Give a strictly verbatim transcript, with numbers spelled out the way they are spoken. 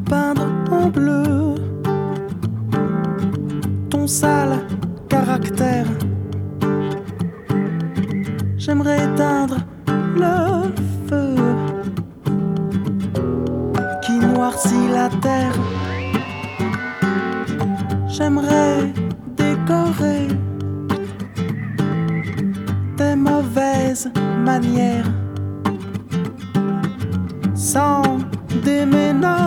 peindre en bleu ton sale caractère. J'aimerais éteindre le feu qui noircit la terre. J'aimerais décorer tes mauvaises manières sans déménager.